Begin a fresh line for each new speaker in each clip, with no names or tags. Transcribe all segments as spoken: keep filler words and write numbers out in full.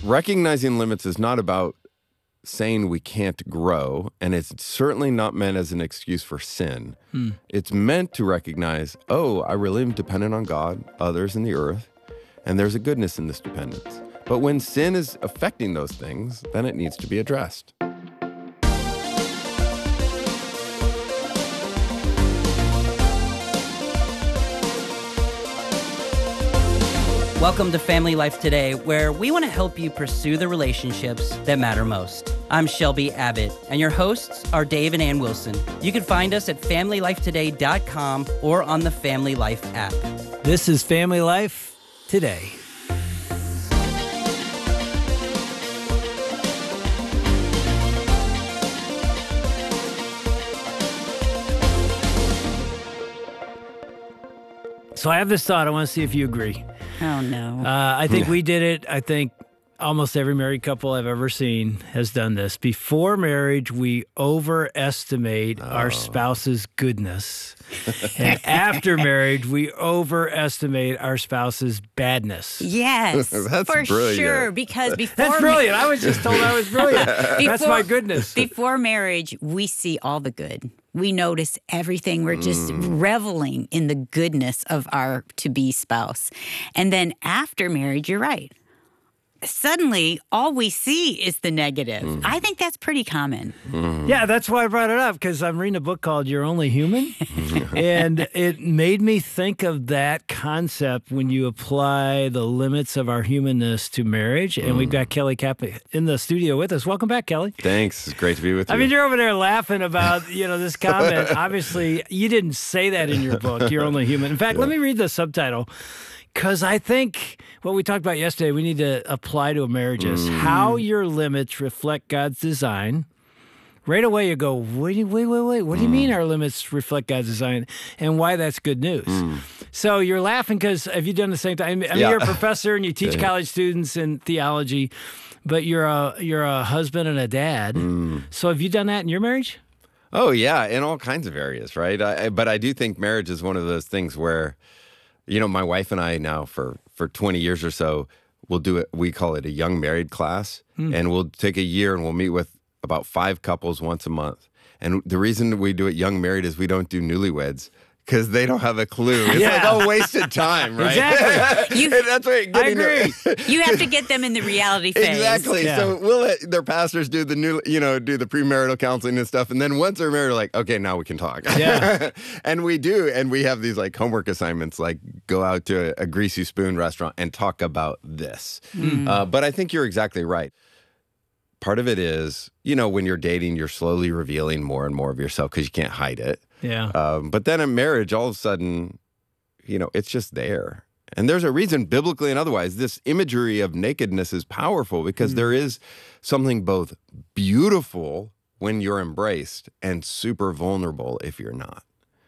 recognizing limits is not about saying we can't grow, and it's certainly not meant as an excuse for sin. Hmm. It's meant to recognize, oh, I really am dependent on God, others, and the earth, and there's a goodness in this dependence. But when sin is affecting those things, then it needs to be addressed.
Welcome to Family Life Today, where we want to help you pursue the relationships that matter most. I'm Shelby Abbott, and your hosts are Dave and Ann Wilson. You can find us at family life today dot com or on the Family Life app.
This is Family Life Today. So I have this thought. I want to see if you agree.
Oh, no.
Uh, I think we did it. I think almost every married couple I've ever seen has done this. Before marriage, we overestimate oh. our spouse's goodness. And after marriage, we overestimate our spouse's badness.
Yes,
That's
for
brilliant.
sure. Because before
That's brilliant. I was just told I was brilliant.
before,
That's my goodness.
Before marriage, we see all the good. We notice everything. We're just mm. reveling in the goodness of our to-be spouse. And then after marriage, you're right. Suddenly, all we see is the negative. Mm. I think that's pretty common.
Mm. Yeah, that's why I brought it up, because I'm reading a book called You're Only Human, and it made me think of that concept when you apply the limits of our humanness to marriage. And mm. we've got Kelly Kappa in the studio with us. Welcome back, Kelly.
Thanks. It's great to be with you.
I mean, you're over there laughing about, you know, this comment. Obviously, you didn't say that in your book, You're Only Human. In fact, yeah. let me read the subtitle. Because I think what we talked about yesterday, we need to apply to a marriage is mm. how your limits reflect God's design. Right away you go, wait, wait, wait, wait. What do you mm. mean our limits reflect God's design? And why that's good news. Mm. So you're laughing because have you done the same thing? I mean, yeah. you're a professor and you teach yeah. college students in theology, but you're a you're a husband and a dad. Mm. So have you done that in your marriage?
Oh, yeah, in all kinds of areas, right? I, but I do think marriage is one of those things where, you know, my wife and I now for, for twenty years or so, we'll do it, we call it a young married class, mm. and we'll take a year and we'll meet with about five couples once a month. And the reason we do it young married is we don't do newlyweds. Because they don't have a clue. It's
yeah.
like all wasted time, right?
Exactly.
You,
that's what
I agree.
You have to get them in the reality phase.
Exactly.
Yeah.
So we'll let their pastors do the new, you know, do the premarital counseling and stuff, and then once they're married, we're like, okay, now we can talk.
Yeah.
And we do, and we have these like homework assignments, like go out to a, a Greasy Spoon restaurant and talk about this. Mm. Uh, but I think you're exactly right. Part of it is, you know, when you're dating, you're slowly revealing more and more of yourself because you can't hide it.
Yeah.
Um, but then in marriage, all of a sudden, you know, it's just there. And there's a reason, biblically and otherwise, this imagery of nakedness is powerful because mm. there is something both beautiful when you're embraced and super vulnerable if you're not.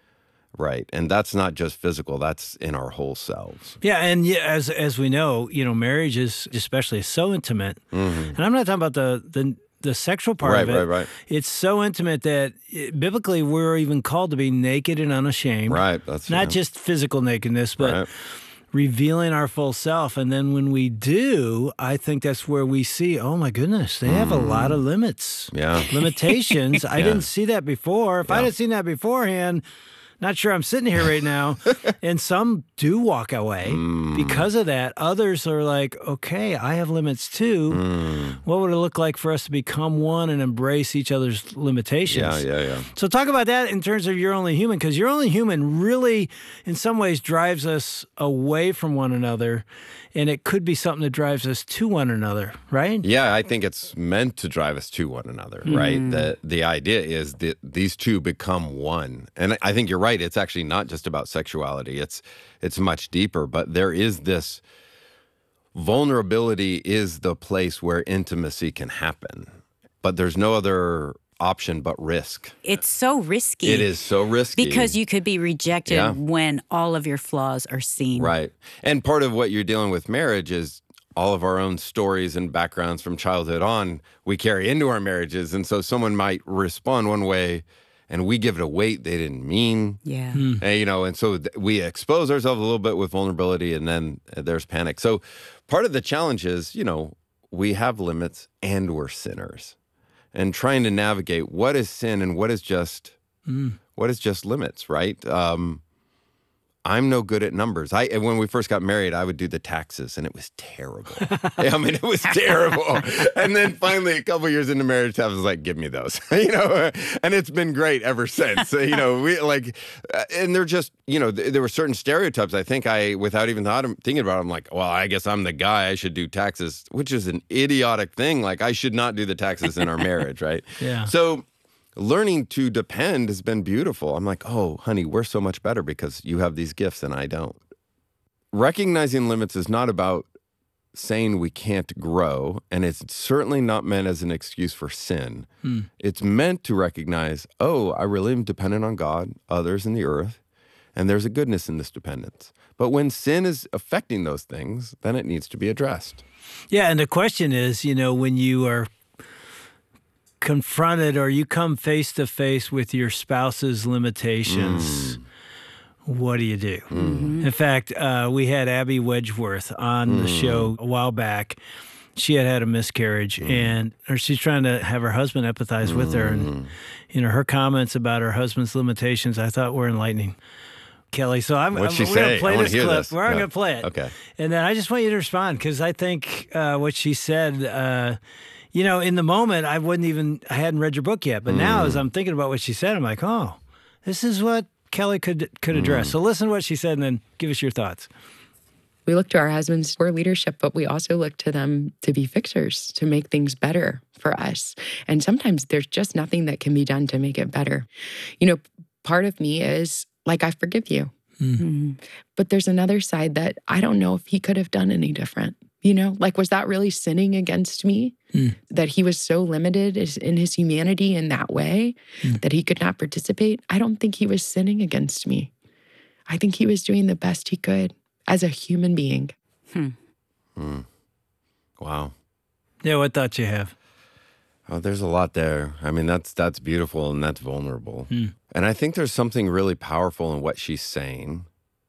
Right. And that's not just physical, that's in our whole selves.
Yeah. And yeah, as as we know, you know, marriage is especially so intimate. Mm-hmm. And I'm not talking about the the the sexual part
right,
of it.
Right, right, right.
It's so intimate that it, biblically we're even called to be naked and unashamed.
Right. That's
not
right.
just physical nakedness, but right. revealing our full self. And then when we do, I think that's where we see, oh my goodness, they have mm. a lot of limits.
Yeah.
Limitations. I
yeah.
didn't see that before. If
yeah.
I'd have seen that beforehand, not sure I'm sitting here right now. And some do walk away mm. because of that. Others are like, okay, I have limits too. Mm. What would it look like for us to become one and embrace each other's limitations?
Yeah, yeah, yeah.
So talk about that in terms of You're Only Human, because You're Only Human really, in some ways, drives us away from one another. And it could be something that drives us to one another, right?
Yeah, I think it's meant to drive us to one another, mm. right? The the idea is that these two become one. And I think you're right. It's actually not just about sexuality. It's it's much deeper. But there is this vulnerability is the place where intimacy can happen. But there's no other option but risk.
It's so risky.
It is so risky.
Because you could be rejected yeah. when all of your flaws are seen.
Right. And part of what you're dealing with marriage is all of our own stories and backgrounds from childhood on, we carry into our marriages. And so someone might respond one way and we give it a weight they didn't mean.
Yeah.
Hmm.
And, you know, and so th- we expose ourselves a little bit with vulnerability and then there's panic. So part of the challenge is, you know, we have limits and we're sinners. And trying to navigate what is sin and what is just mm. what is just limits, right? Um, I'm no good at numbers. I when we first got married, I would do the taxes, and it was terrible. I mean, it was terrible. And then finally, a couple years into marriage, I was like, "Give me those," you know. And it's been great ever since. You know, we like, and they're just, you know, th- there were certain stereotypes. I think I, without even thought, thinking about it, I'm like, well, I guess I'm the guy. I should do taxes, which is an idiotic thing. Like, I should not do the taxes in our marriage, right?
Yeah.
So. Learning to depend has been beautiful. I'm like, oh, honey, we're so much better because you have these gifts and I don't. Recognizing limits is not about saying we can't grow, and it's certainly not meant as an excuse for sin. Hmm. It's meant to recognize, oh, I really am dependent on God, others, and the earth, and there's a goodness in this dependence. But when sin is affecting those things, then it needs to be addressed.
Yeah, and the question is, you know, when you are confronted or you come face to face with your spouse's limitations, mm. what do you do? Mm-hmm. In fact, uh, we had Abby Wedgeworth on mm. the show a while back. She had had a miscarriage, mm. and or she's trying to have her husband empathize mm. with her. And, you know, her comments about her husband's limitations, I thought were enlightening. Kelly, so I'm,
What'd
I'm
she
we're
say?
going to play
I
this
hear
clip.
this.
We're
yeah.
going to play it.
Okay.
And then I just want you to respond, because I think uh, what she said, uh, you know, in the moment, I wouldn't even, I hadn't read your book yet. But mm. now as I'm thinking about what she said, I'm like, oh, this is what Kelly could could address. Mm. So listen to what she said and then give us your thoughts.
We look to our husbands for leadership, but we also look to them to be fixers, to make things better for us. And sometimes there's just nothing that can be done to make it better. You know, part of me is like, I forgive you. Mm-hmm. But there's another side that I don't know if he could have done any different. You know, like, was that really sinning against me? Mm. That he was so limited in his humanity in that way mm. that he could not participate? I don't think he was sinning against me. I think he was doing the best he could as a human being.
Hmm. Mm. Wow.
Yeah, what thoughts you have?
Oh, there's a lot there. I mean, that's that's beautiful and that's vulnerable. Mm. And I think there's something really powerful in what she's saying.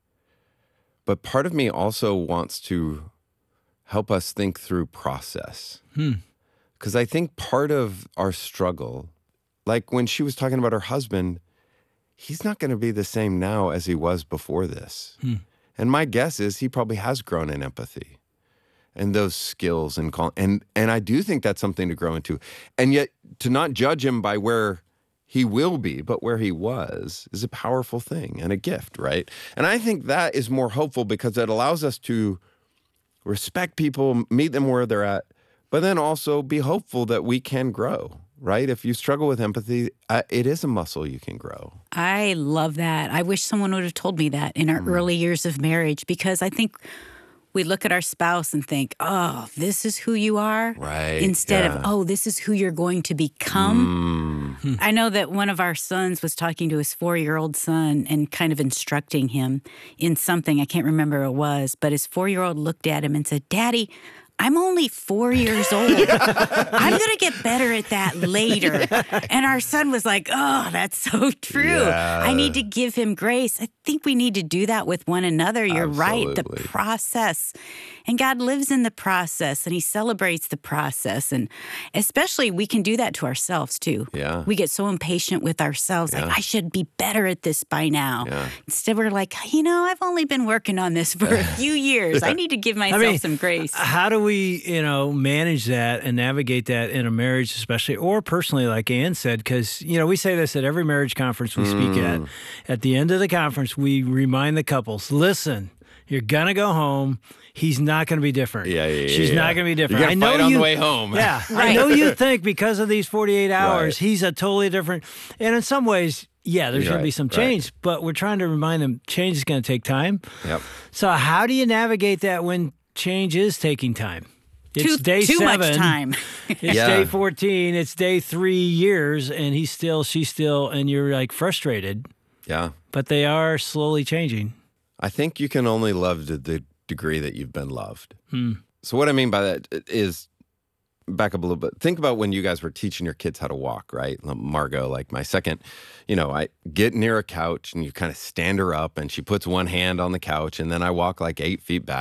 But part of me also wants to help us think through process. Because hmm. I think part of our struggle, like when she was talking about her husband, he's not going to be the same now as he was before this. Hmm. And my guess is he probably has grown in empathy and those skills and call, and and I do think that's something to grow into. And yet to not judge him by where he will be, but where he was, is a powerful thing and a gift, right? And I think that is more hopeful because it allows us to respect people, meet them where they're at, but then also be hopeful that we can grow, right? If you struggle with empathy, uh, it is a muscle you can grow.
I love that. I wish someone would have told me that in our mm. early years of marriage, because I think we look at our spouse and think, oh, this is who you are,
right?
Instead
yeah.
of, oh, this is who you're going to become. Mm. I know that one of our sons was talking to his four-year-old son and kind of instructing him in something. I can't remember what it was, but his four-year-old looked at him and said, Daddy, I'm only four years old. I'm going to get better at that later. And our son was like, oh, that's so true. Yeah. I need to give him grace. I think we need to do that with one another. You're Absolutely. right. The process. And God lives in the process, and he celebrates the process. And especially we can do that to ourselves too.
Yeah.
We get so impatient with ourselves. Yeah. Like, I should be better at this by now.
Yeah.
Instead, we're like, you know, I've only been working on this for a few years. I need to give myself
I mean,
some grace.
How do we, you know, manage that and navigate that in a marriage, especially, or personally, like Ann said? Because, you know, we say this at every marriage conference we mm. speak at. At the end of the conference, we remind the couples, listen, you're going to go home. He's not going to be different.
Yeah, yeah, yeah.
She's
yeah.
not going to be different.
You're going to fight
know
on
you,
the way home.
Yeah.
Right.
I know you think because of these forty-eight hours,
Right.
he's a totally different. And in some ways, yeah, there's
Right,
going to be some change,
right.
but we're trying to remind them change is going to take time.
Yep.
So how do you navigate that when change is taking time? It's
too,
day
too
seven.
much time.
It's
Yeah.
day fourteen. It's day three years, and he's still, she's still, and you're like frustrated.
Yeah.
But they are slowly changing.
I think you can only love to the degree that you've been loved.
Hmm.
So what I mean by that is, back up a little bit. Think about when you guys were teaching your kids how to walk, right? Margot, like my second, you know, I get near a couch and you kind of stand her up and she puts one hand on the couch and then I walk like eight feet back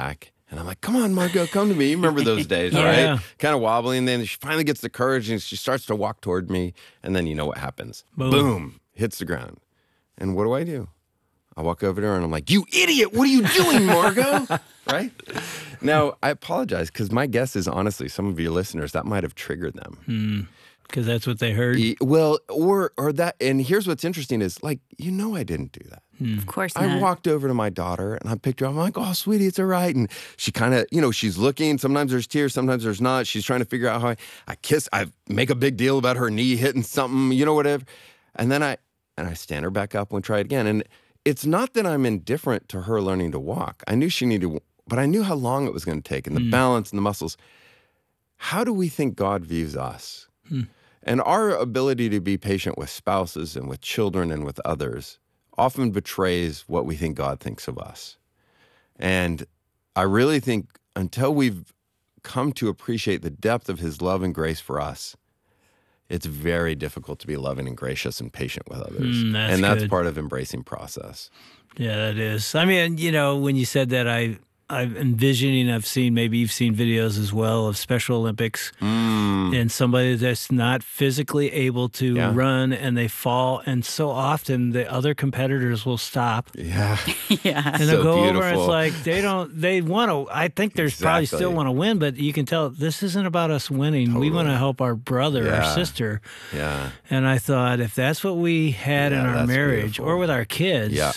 And I'm like, come on, Margot, come to me. You remember those days,
Yeah.
right? Kind of wobbling. And then she finally gets the courage and she starts to walk toward me. And then you know what happens.
Boom.
Boom. Hits the ground. And what do I do? I walk over to her and I'm like, you idiot. What are you doing, Margot? Right? Now, I apologize because my guess is honestly, some of your listeners, that might have triggered them.
Because that's what they heard.
E- Well, or or that, and here's what's interesting is like, you know, I didn't do that.
Of course not.
I walked over to my daughter and I picked her up. I'm like, oh, sweetie, it's all right. And she kind of, you know, she's looking. Sometimes there's tears, sometimes there's not. She's trying to figure out how I, I kiss, I make a big deal about her knee hitting something, you know, whatever. And then I, and I stand her back up and try it again. And it's not that I'm indifferent to her learning to walk. I knew she needed, but I knew how long it was going to take and the balance and the muscles. How do we think God views us? And our ability to be patient with spouses and with children and with others often betrays what we think God thinks of us. And I really think until we've come to appreciate the depth of his love and grace for us, it's very difficult to be loving and gracious and patient with others.
Mm, that's
and that's
good.
part of embracing process.
Yeah, that is. I mean, you know, when you said that, I, I'm envisioning, I've seen, maybe you've seen videos as well of Special Olympics
Mm.
and somebody that's not physically able to
Yeah.
run and they fall. And so often the other competitors will stop
Yeah.
yeah.
and
So
they'll go over and
beautiful.
it's like they don't, they want to, I think there's probably
Exactly.
still want to win, but you can tell this isn't about us winning. We
Totally.
want to help our brother,
Yeah.
our sister.
Yeah.
And I thought if that's what we had in
Yeah,
our
that's
marriage
beautiful.
or with our kids,
Yeah.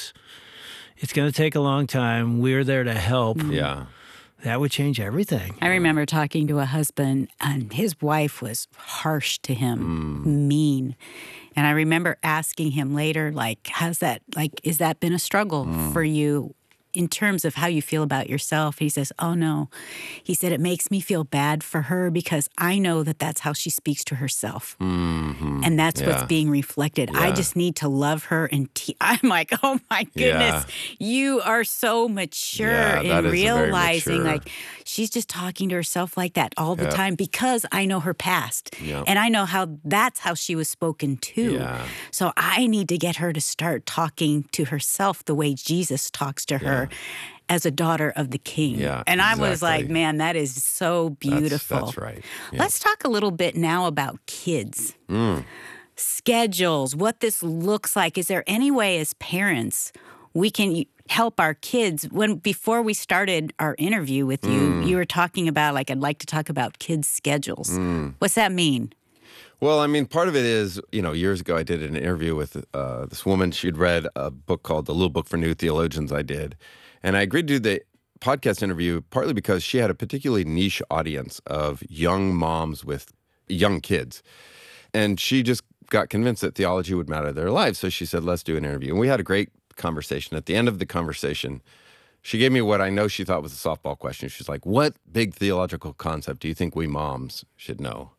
it's going to take a long time. We're there to help.
Yeah.
That would change everything.
I remember talking to a husband, and his wife was harsh to him,
Mm.
mean. And I remember asking him later, like, how's that, like, is that been a struggle
Mm.
for you in terms of how you feel about yourself? He says, oh, no. He said, it makes me feel bad for her because I know that that's how she speaks to herself.
Mhm.
And that's
Yeah.
what's being reflected. I
Yeah.
just need to love her. And te- I'm like, oh my goodness, you are so mature
Yeah, that
in
is a very
realizing
mature-
like she's just talking to herself like that all the
Yep.
time because I know her past.
Yep.
And I know how that's how she was spoken to.
Yeah.
So I need to get her to start talking to herself the way Jesus talks to her. As a daughter of the King.
Yeah,
and I was like,
exactly.
man, that is so
That's-
beautiful.
That's, right. Yeah.
Let's talk a little bit now about kids.
Mm.
Schedules, what this looks like. Is there any way as parents we can help our kids? When before we started our interview with you,
Mm.
you were talking about like I'd like to talk about kids' schedules. What's that mean?
Well, I mean, part of it is, you know, years ago I did an interview with uh, this woman. She'd read a book called The Little Book for New Theologians I did. And I agreed to do the podcast interview partly because she had a particularly niche audience of young moms with young kids. And she just got convinced that theology would matter to their lives. So she said, let's do an interview. And we had a great conversation. At the end of the conversation, she gave me what I know she thought was a softball question. She's like, what big theological concept do you think we moms should know?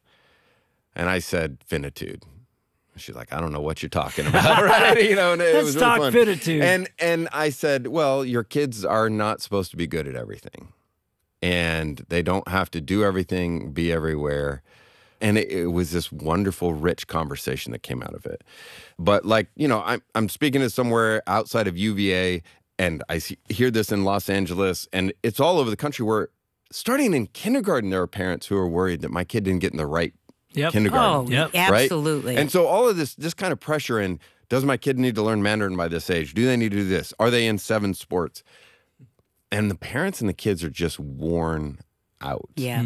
And I said, finitude. She's like, I don't know what you're talking about, right? You know, and it
Let's
was really
talk
fun.
finitude.
And and I said, well, your kids are not supposed to be good at everything, and they don't have to do everything, be everywhere. And it, it was this wonderful, rich conversation that came out of it. But like, you know, I'm I'm speaking to somewhere outside of U V A, and I see, hear this in Los Angeles, and it's all over the country where, starting in kindergarten, there are parents who are worried that my kid didn't get in the right
Yep.
kindergarten.
Oh,
Yep.
right?
absolutely.
And so all of this, this kind of pressure in, does my kid need to learn Mandarin by this age? Do they need to do this? Are they in seven sports? And the parents and the kids are just worn out.
yeah.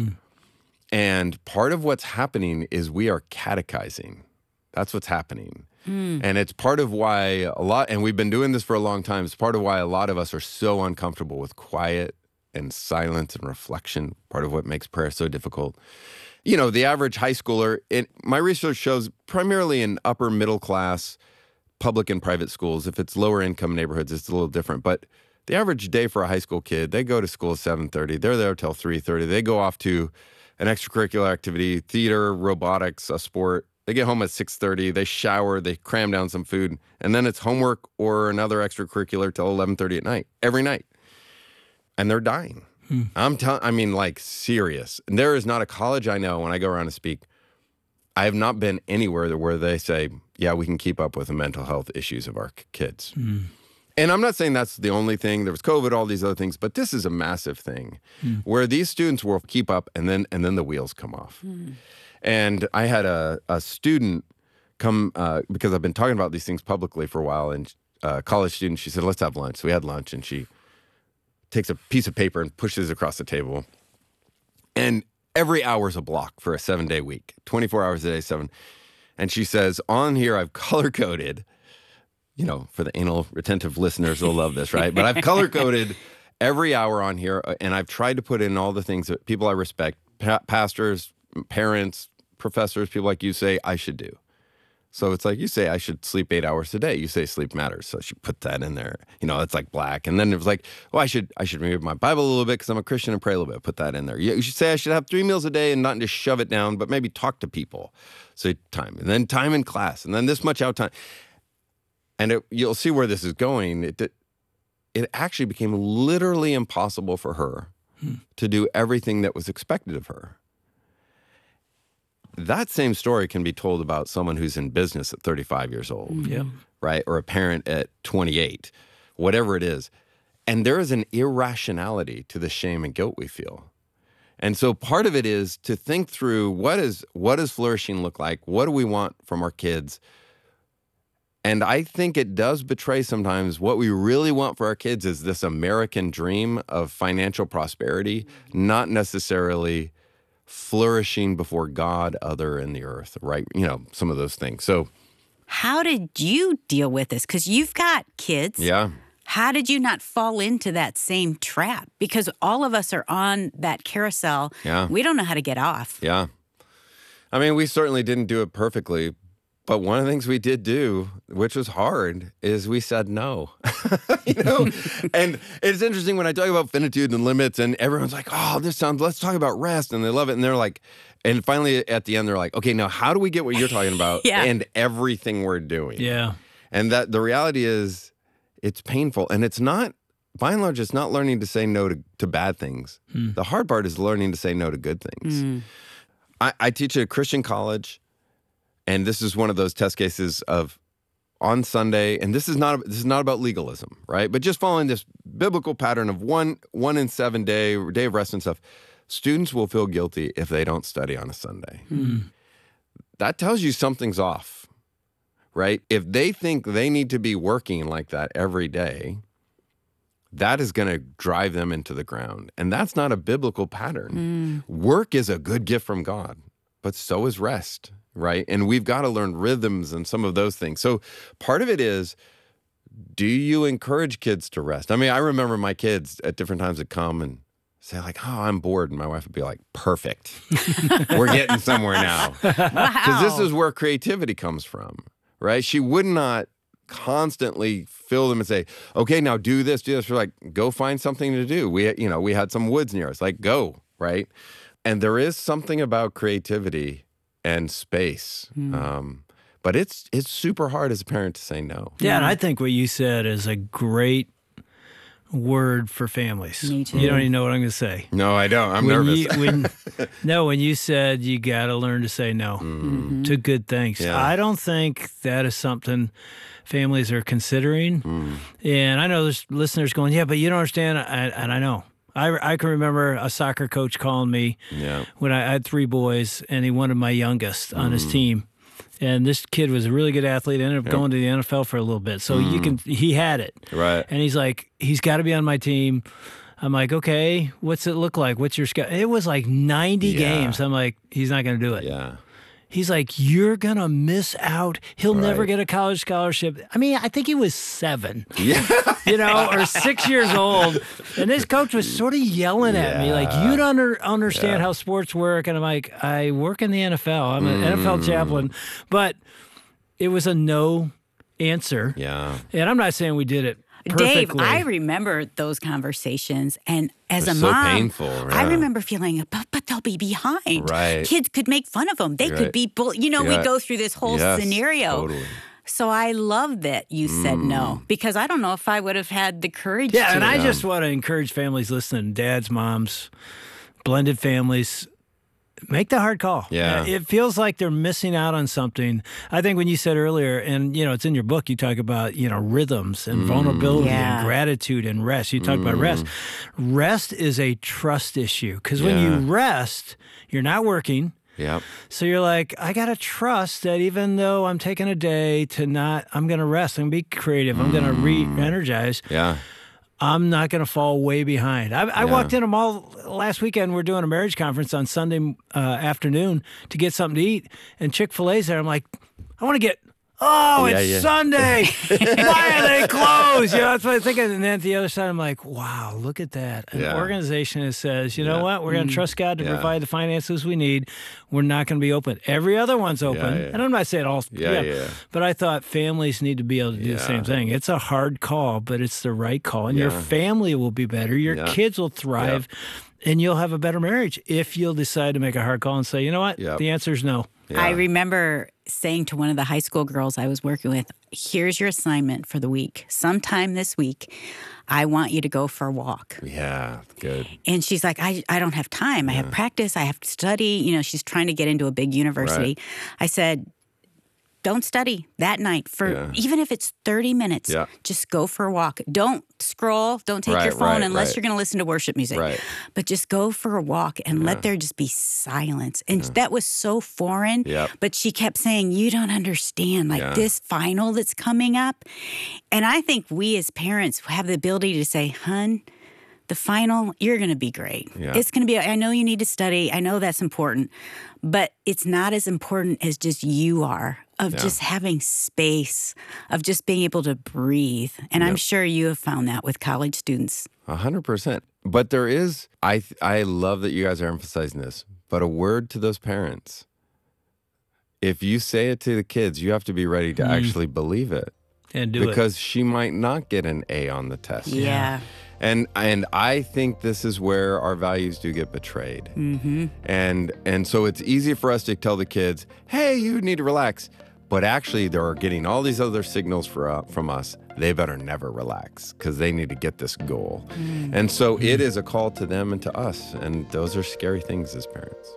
And part of what's happening is we are catechizing. That's what's happening. And it's part of why a lot, and we've been doing this for a long time, it's part of why a lot of us are so uncomfortable with quiet and silence and reflection, part of what makes prayer so difficult. You know, the average high schooler, it, my research shows primarily in upper middle class public and private schools. If it's lower income neighborhoods, it's a little different. But the average day for a high school kid, they go to school at seven thirty. They're there till three thirty. They go off to an extracurricular activity, theater, robotics, a sport. They get home at six thirty. They shower. They cram down some food. And then it's homework or another extracurricular till eleven thirty at night, every night. And they're dying. I'm telling, I mean, like serious. And there is not a college I know when I go around and speak, I have not been anywhere where they say, yeah, we can keep up with the mental health issues of our k- kids. And I'm not saying that's the only thing. There was COVID, all these other things, but this is a massive thing mm. where these students will keep up and then and then the wheels come off. Mm. And I had a, a student come, uh, because I've been talking about these things publicly for a while, and a college student, she said, let's have lunch. So we had lunch, and she takes a piece of paper and pushes it across the table. And every hour is a block for a seven-day week, twenty-four hours a day, seven. And she says, on here I've color-coded, you know, for the anal retentive listeners, they'll love this, right? But I've color-coded every hour on here, and I've tried to put in all the things that people I respect, pa- pastors, parents, professors, people like you say I should do. So it's like you say I should sleep eight hours a day. You say sleep matters, so she put that in there. You know, it's like black. And then it was like, well, I should I should read my Bible a little bit because I'm a Christian and pray a little bit. Put that in there. You should say I should have three meals a day and not just shove it down, but maybe talk to people. So time, and then time in class, and then this much out time. And it, you'll see where this is going. It it actually became literally impossible for her hmm. to do everything that was expected of her. That same story can be told about someone who's in business at thirty-five years old,
yeah.
right? Or a parent at twenty-eight, whatever it is. And there is an irrationality to the shame and guilt we feel. And so part of it is to think through what is what does flourishing look like? What do we want from our kids? And I think it does betray sometimes what we really want for our kids is this American dream of financial prosperity, not necessarily flourishing before God, other, in the earth, right? You know, some of those things. So
how did you deal with this? Because you've got kids.
Yeah.
How did you not fall into that same trap? Because all of us are on that carousel.
Yeah.
We don't know how to get off.
Yeah. I mean, we certainly didn't do it perfectly. But one of the things we did do, which was hard, is we said no. you know? And it's interesting when I talk about finitude and limits, and everyone's like, oh, this sounds, let's talk about rest. And they love it. And they're like, and finally at the end, they're like, okay, now how do we get what you're talking about
yeah.
and everything we're doing?
Yeah.
And that the reality is it's painful. And it's not, by and large, it's not learning to say no to, to bad things. Hmm. The hard part is learning to say no to good things. Hmm. I, I teach at a Christian college. And this is one of those test cases of on Sunday, and this is not this is not about legalism, right? But just following this biblical pattern of one one in seven day, day of rest and stuff. Students will feel guilty if they don't study on a Sunday. Hmm. That tells you something's off, right? If they think they need to be working like that every day, that is going to drive them into the ground. And that's not a biblical pattern. Mm. Work is a good gift from God, but so is rest. Right. And we've got to learn rhythms and some of those things. So part of it is, do you encourage kids to rest? I mean, I remember my kids at different times would come and say like, oh, I'm bored. And my wife would be like, perfect. We're getting somewhere now. Because
wow.
this is where creativity comes from. Right. She would not constantly fill them and say, okay, now do this, do this. We're like, go find something to do. We, you know, we had some woods near us, like go. Right. And there is something about creativity and space. Mm. Um, but it's it's super hard as a parent to say no.
Yeah, and I think what you said is a great word for families.
Me too.
You don't even know what I'm going to say.
No, I don't. I'm
when
nervous.
You, when, no, when you said you got to learn to say no mm-hmm. to good things.
Yeah.
I don't think that is something families are considering. Mm. And I know there's listeners going, yeah, but you don't understand. I, and I know. I, I can remember a soccer coach calling me
yeah.
when I had three boys, and he wanted my youngest on mm. his team. And this kid was a really good athlete, ended up yep. going to the N F L for a little bit. So mm. you can he had it.
Right.
And he's like, he's got to be on my team. I'm like, okay, what's it look like? What's your schedule? It was like ninety yeah. games. I'm like, he's not going to do it.
Yeah.
He's like, you're going to miss out. He'll
right.
never get a college scholarship. I mean, I think he was seven,
yeah.
you know, or six years old. And this coach was sort of yelling
yeah.
at me, like, you don't under, understand
yeah.
how sports work. And I'm like, I work in the N F L. I'm an mm. N F L chaplain. But it was a no answer.
Yeah.
And I'm not saying we did it perfectly.
Dave, I remember those conversations, and as
They're
a
so
mom,
painful, yeah.
I remember feeling, but, but they'll be behind.
Right.
Kids could make fun of them. They
Right.
could be, bull- you know,
Yeah.
we go through this whole
Yes,
scenario.
Totally.
So I love that you said
Mm.
no, because I don't know if I would have had the courage
Yeah,
to.
and I
Yeah.
just want to encourage families listening, dads, moms, blended families. make the hard call.
Yeah.
It feels like they're missing out on something. I think when you said earlier, and you know, it's in your book, you talk about, you know, rhythms and vulnerability
Yeah.
and gratitude and rest. You talk about rest. Rest is a trust issue because when
Yeah.
you rest, you're not working.
Yep.
So you're like, I got to trust that even though I'm taking a day to not, I'm going to rest, I'm going to be creative, I'm going to re-energize.
Yeah.
I'm not going to fall way behind. I, I
Yeah.
walked in them all last weekend. We're doing a marriage conference on Sunday uh, afternoon to get something to eat, and Chick-fil-A's there. I'm like, I want to get. Oh,
Yeah,
it's
yeah.
Sunday. Why are they closed? You know, that's what I'm thinking. And then at the other side, I'm like, wow, look at that. An
Yeah.
organization that says, you know
Yeah.
what? We're going to trust God to
Yeah.
provide the finances we need. We're not going to be open. Every other one's open.
Yeah, yeah.
And I'm not saying all.
Yeah, yeah.
But I thought families need to be able to do the
Yeah.
same thing. It's a hard call, but it's the right call. And your
Yeah.
family will be better. Your
Yeah.
kids will thrive. And you'll have a better marriage if you'll decide to make a hard call and say, you know what?
Yep.
The answer is no.
Yeah.
I remember saying to one of the high school girls I was working with, here's your assignment for the week. Sometime this week, I want you to go for a walk.
Yeah. Good.
And she's like, I, I don't have time. I have practice. I have to study. You know, she's trying to get into a big university. I said, don't study that night for
Yeah.
even if it's thirty minutes.
Yeah.
Just go for a walk. Don't scroll. Don't take
Right,
your phone
right,
unless
right.
you're going to listen to worship music.
Right.
But just go for a walk and let there just be silence. And that was so foreign.
Yep.
But she kept saying, you don't understand, like
Yeah.
this final that's coming up. And I think we as parents have the ability to say, hun, the final, you're going to be great.
Yeah.
It's going to be, I know you need to study. I know that's important, but it's not as important as just you are, of
Yeah.
just having space, of just being able to breathe. And I'm
Yep.
sure you have found that with college students.
A hundred percent. But there is, I, th- I love that you guys are emphasizing this, but a word to those parents. If you say it to the kids, you have to be ready to actually believe it.
And do
because she might not get an A on the test.
Yeah.
And and I think this is where our values do get betrayed. Mm-hmm. And and so it's easy for us to tell the kids, "Hey, you need to relax," but actually they're getting all these other signals for, uh, from us. They better never relax because they need to get this goal.
Mm.
And so it is a call to them and to us, and those are scary things as parents.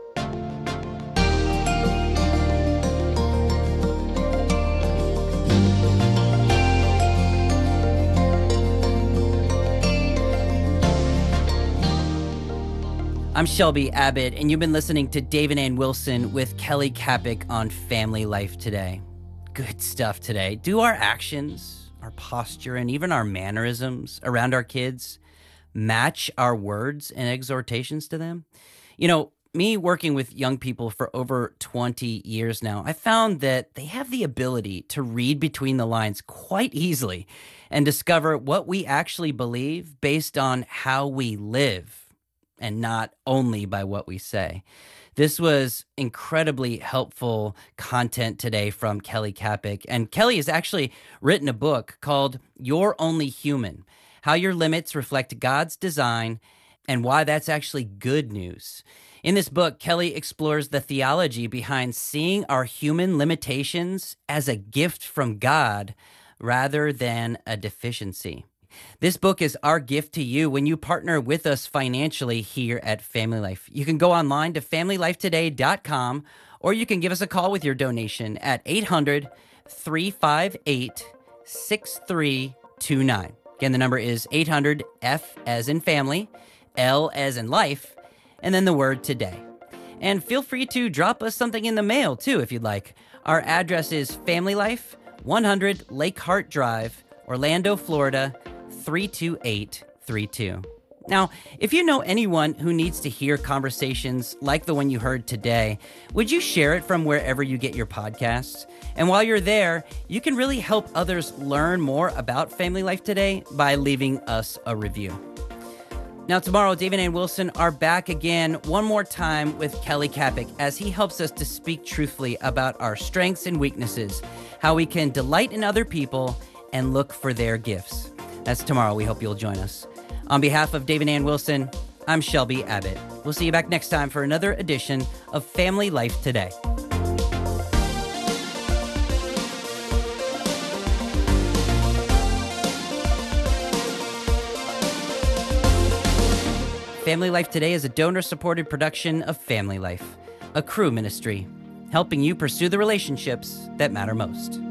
I'm Shelby Abbott, and you've been listening to Dave and Ann Wilson with Kelly Kapic on Family Life Today. Good stuff today. Do our actions, our posture, and even our mannerisms around our kids match our words and exhortations to them? You know, me working with young people for over twenty years now, I found that they have the ability to read between the lines quite easily and discover what we actually believe based on how we live, and not only by what we say. This was incredibly helpful content today from Kelly Kapic. And Kelly has actually written a book called You're Only Human: How Your Limits Reflect God's Design and Why That's Actually Good News. In this book, Kelly explores the theology behind seeing our human limitations as a gift from God rather than a deficiency. This book is our gift to you when you partner with us financially here at Family Life. You can go online to family life today dot com, or you can give us a call with your donation at eight hundred, three five eight, six three two nine. Again, the number is eight hundred, F as in family, L as in life, and then the word today. And feel free to drop us something in the mail, too, if you'd like. Our address is Family Life, one hundred Lake Hart Drive, Orlando, Florida, three two eight three two. Now, if you know anyone who needs to hear conversations like the one you heard today, would you share it from wherever you get your podcasts? And while you're there, you can really help others learn more about Family Life Today by leaving us a review. Now, tomorrow, Dave and Ann Wilson are back again one more time with Kelly Kapic as he helps us to speak truthfully about our strengths and weaknesses, how we can delight in other people and look for their gifts. That's tomorrow. We hope you'll join us. On behalf of Dave and Ann Wilson, I'm Shelby Abbott. We'll see you back next time for another edition of Family Life Today. Family Life Today is a donor-supported production of Family Life. a Crew ministry, helping you pursue the relationships that matter most.